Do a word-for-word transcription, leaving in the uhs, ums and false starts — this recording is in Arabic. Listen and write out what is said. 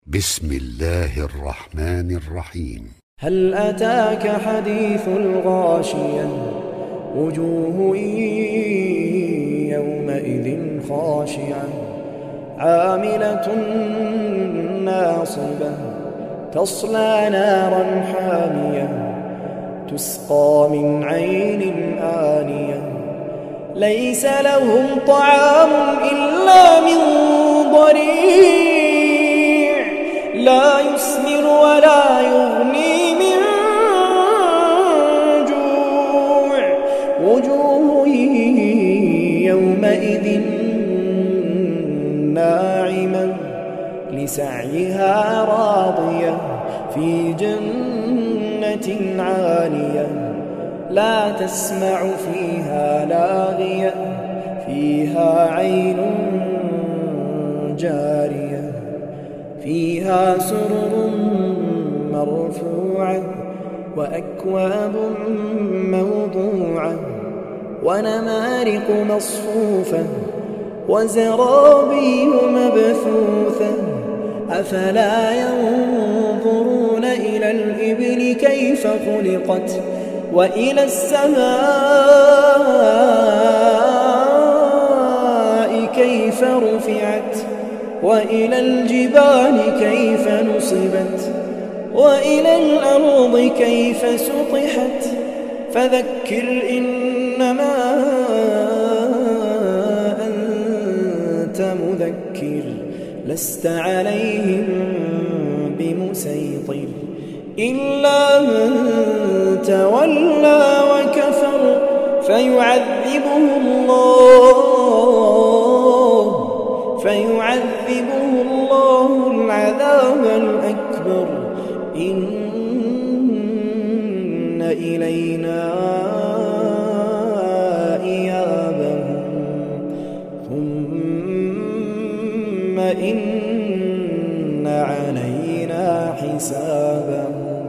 بسم الله الرحمن الرحيم. هل أتاك حديث الغاشية وجوه يومئذ خاشعة عاملة ناصبة تصلى نارا حامية تسقى من عين آنية ليس لهم طعام إلا من ضريع لا يسمن ولا يغني من جوع وجوه يومئذ ناعمة لسعيها راضية في جنة عالية لا تسمع فيها لاغية فيها عين جارية فيها سرر مرفوعة وأكواب موضوعة ونمارق مصفوفة وزرابي مبثوثة أفلا ينظرون إلى الإبل كيف خلقت وإلى السماء كيف رفعت وإلى الجبال كيف نصبت وإلى الأرض كيف سطحت فذكر إنما أنت مذكر لست عليهم بمسيطر إلا من تولى وكفر فيعذبه الله فيعذبه الله العذاب الأكبر إن إلينا إيابهم ثم إن علينا حسابهم.